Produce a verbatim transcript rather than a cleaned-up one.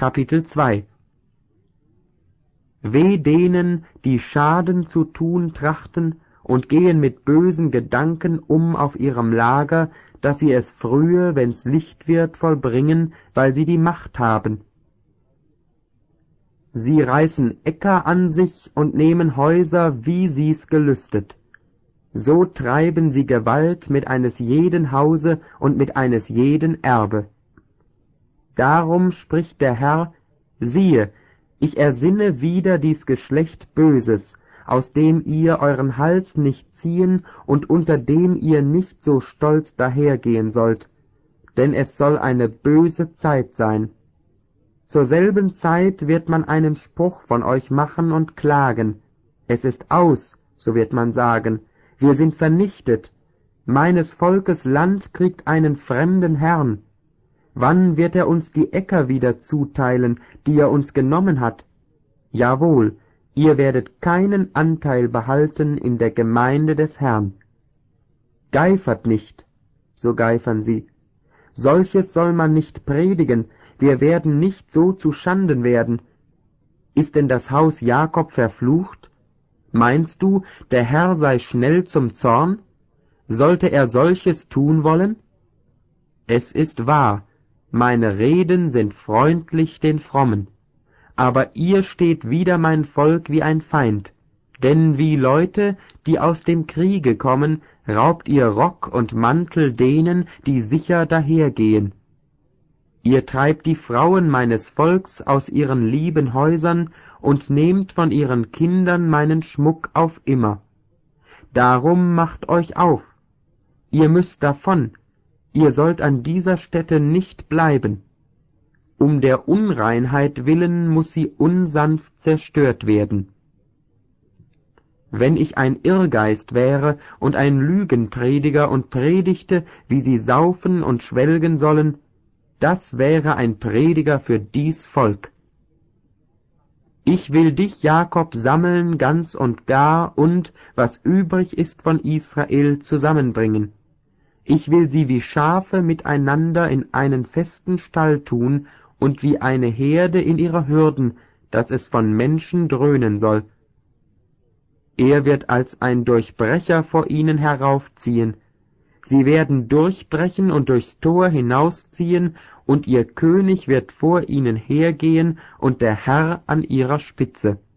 Kapitel zwei. Weh denen, die Schaden zu tun trachten und gehen mit bösen Gedanken um auf ihrem Lager, dass sie es frühe, wenn's Licht wird, vollbringen, weil sie die Macht haben. Sie reißen Äcker an sich und nehmen Häuser, wie sie's gelüstet. So treiben sie Gewalt mit eines jeden Hause und mit eines jeden Erbe. Darum spricht der Herr, siehe, ich ersinne wieder dies Geschlecht Böses, aus dem ihr euren Hals nicht ziehen und unter dem ihr nicht so stolz dahergehen sollt, denn es soll eine böse Zeit sein. Zur selben Zeit wird man einen Spruch von euch machen und klagen. Es ist aus, so wird man sagen, wir sind vernichtet. Meines Volkes Land kriegt einen fremden Herrn. Wann wird er uns die Äcker wieder zuteilen, die er uns genommen hat? Jawohl, ihr werdet keinen Anteil behalten in der Gemeinde des Herrn. Geifert nicht, so geifern sie. Solches soll man nicht predigen, wir werden nicht so zu Schanden werden. Ist denn das Haus Jakob verflucht? Meinst du, der Herr sei schnell zum Zorn? Sollte er solches tun wollen? Es ist wahr, meine Reden sind freundlich den Frommen, aber ihr steht wider mein Volk wie ein Feind, denn wie Leute, die aus dem Kriege kommen, raubt ihr Rock und Mantel denen, die sicher dahergehen. Ihr treibt die Frauen meines Volks aus ihren lieben Häusern und nehmt von ihren Kindern meinen Schmuck auf immer. Darum macht euch auf, ihr müsst davon, ihr sollt an dieser Stätte nicht bleiben. Um der Unreinheit willen muß sie unsanft zerstört werden. Wenn ich ein Irrgeist wäre und ein Lügenprediger und predigte, wie sie saufen und schwelgen sollen, das wäre ein Prediger für dies Volk. Ich will dich, Jakob, sammeln ganz und gar und, was übrig ist von Israel, zusammenbringen. Ich will sie wie Schafe miteinander in einen festen Stall tun und wie eine Herde in ihre Hürden, dass es von Menschen dröhnen soll. Er wird als ein Durchbrecher vor ihnen heraufziehen. Sie werden durchbrechen und durchs Tor hinausziehen, und ihr König wird vor ihnen hergehen und der Herr an ihrer Spitze.